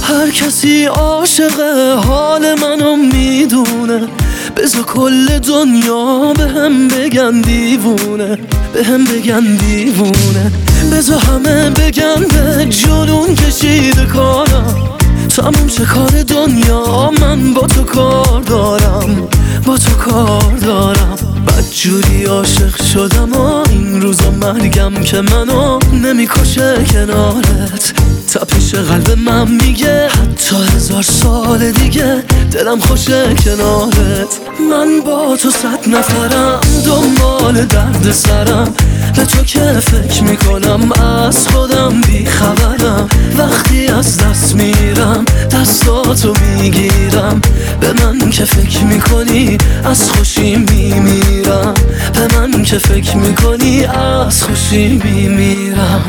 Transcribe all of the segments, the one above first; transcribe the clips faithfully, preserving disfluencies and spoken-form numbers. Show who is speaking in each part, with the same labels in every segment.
Speaker 1: هر کسی عاشق حال منو میدونه، بذار کل دنیا به هم بگن دیوونه، به هم بگن دیوونه. بذار همه بگن به جنون کشیده کارم، تموم شه کار دنیا، من با تو کار دارم، با تو کار دارم. بدجوری عاشق شدم و این روزا مرگم که منو نمیکشه کنارت. تپش قلب من میگه حتی هزار سال دیگه دلم خوشه کنارت. من با تو صد نفرم دنبال درد سرم، به تو که فکر میکنم از خودم بی خبرم. وقتی از دست میرم دستاتو میگیرم، به من که فکر میکنی از خوشی میمیرم، به من که فکر میکنی از خوشی میمیرم.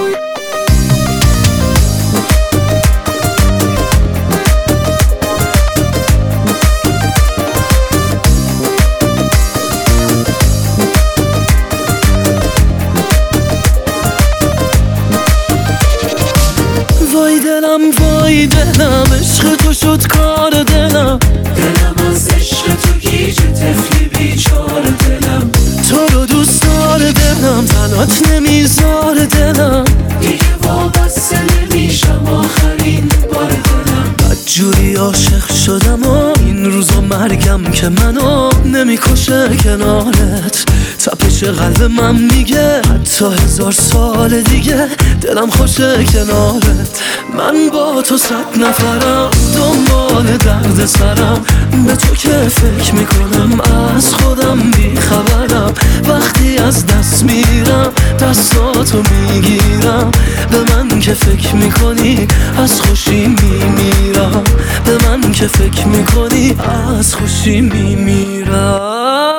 Speaker 1: وای دلم وای دلم، عشق تو شد کار دلم.
Speaker 2: دلم از عشق تو گیج طفلی بیچار دلم.
Speaker 1: تو رو دوست داره دلم، تنات نمیذار دلم.
Speaker 2: دیگه وابسته نمیشم آخرین بار دلم.
Speaker 1: بدجوری عاشق شدم و این روزا مرگم که منو نمیکشه کنارت. تپش قلب من میگه حتی هزار سال دیگه دلم خوشه کنارت. من با تو صد نفرم دنبال درد سرم، به تو که فکر میکنم از خودم بی خبرم. وقتی از دست میرم دستاتو میگیرم، به من که فکر میکنی از خوشی میمیرم، به من که فکر میکنی از خوشی میمیرم.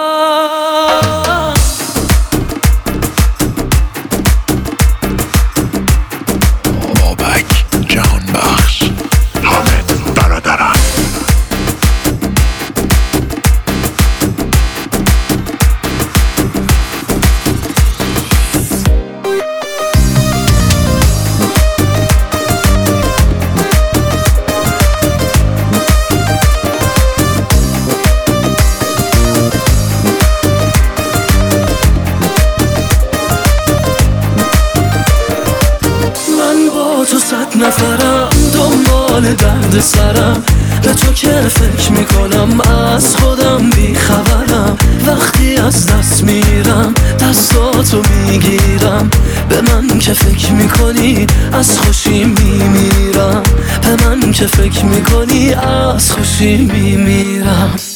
Speaker 1: تو صد نفرم دنبال درد سرم، به تو که فکر میکنم از خودم بی خبرم. وقتی از دست میرم دستاتو میگیرم، به من که فکر میکنی از خوشی میمیرم، به من که فکر میکنی از خوشی میمیرم.